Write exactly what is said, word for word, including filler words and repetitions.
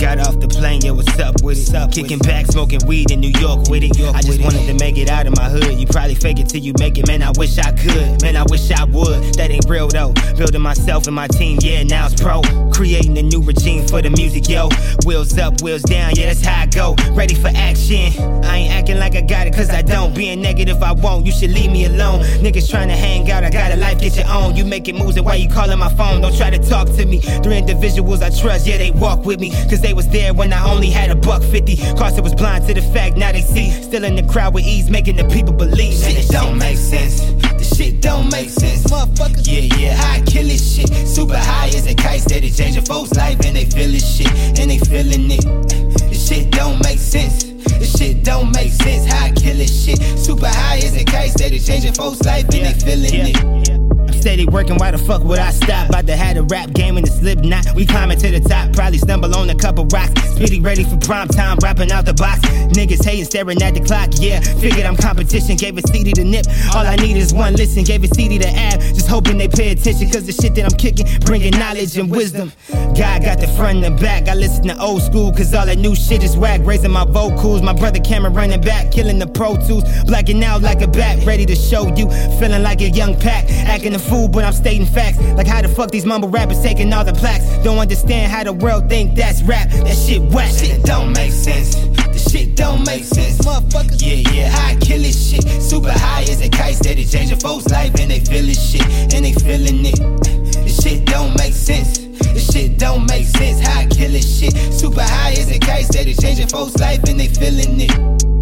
got off the plane, yeah, what's up with it? Up Kicking with back, smoking weed in New York with it. York I just wanted it. to make it out of my hood. You probably fake it till you make it, man, I wish I could. Man, I wish I would. That ain't real though. Building myself and my team, yeah, now it's pro. Creating a new regime for the music, yo. Wheels up, wheels down, yeah, that's how I go. Ready for action. I ain't acting like I got it, cause I don't. Being negative, I won't. You should leave me alone. Niggas trying to hang out, I got a life, get your own. You making moves, and why you calling my phone? Don't try to talk to me. Three individuals I trust, yeah, they walk with me. Cause they was there when I only had a buck fifty. Carson was blind to the fact, now they see. Still in the crowd with ease, making the people believe. Shit don't make sense. The shit don't make sense, motherfuckers. Yeah, yeah, I kill this shit. Super high as a kite, steady changing folks' life, and they feel this shit, and they feeling it. This shit don't make sense. This shit don't make sense. How I kill this shit. Super high as a kite, steady changing folks' life, and yeah, they feeling yeah, it. Yeah. Steady working, why the fuck would I stop? About to have the rap game in the Slipknot. We climbing to the top, probably stumble on a couple rocks. Speedy ready for prime time, rapping out the box. Niggas hating, staring at the clock, yeah. Figured I'm competition, gave a C D to nip. All I need is one listen, gave a C D to add. Just hoping they pay attention, cause the shit that I'm kicking, bringing knowledge and wisdom. God got the front and the back, I listen to old school, cause all that new shit is whack. Raising my vocals, my brother Cameron running back, killing the Pro Tools, blacking out like a bat, ready to show you, feeling like a young pack, acting a fool, but I'm stating facts. Like how the fuck these mumble rappers taking all the plaques. Don't understand how the world think that's rap. That shit whack. Shit don't make sense. The shit don't make sense, motherfuckers. Yeah, yeah, I kill this shit. Super high as a kite, steady changing folks' life, and they feel this shit, and they feeling it. This shit don't make sense. This shit don't make sense. How I kill this shit. Super high as a kite, steady changing folks' life, and they feeling it.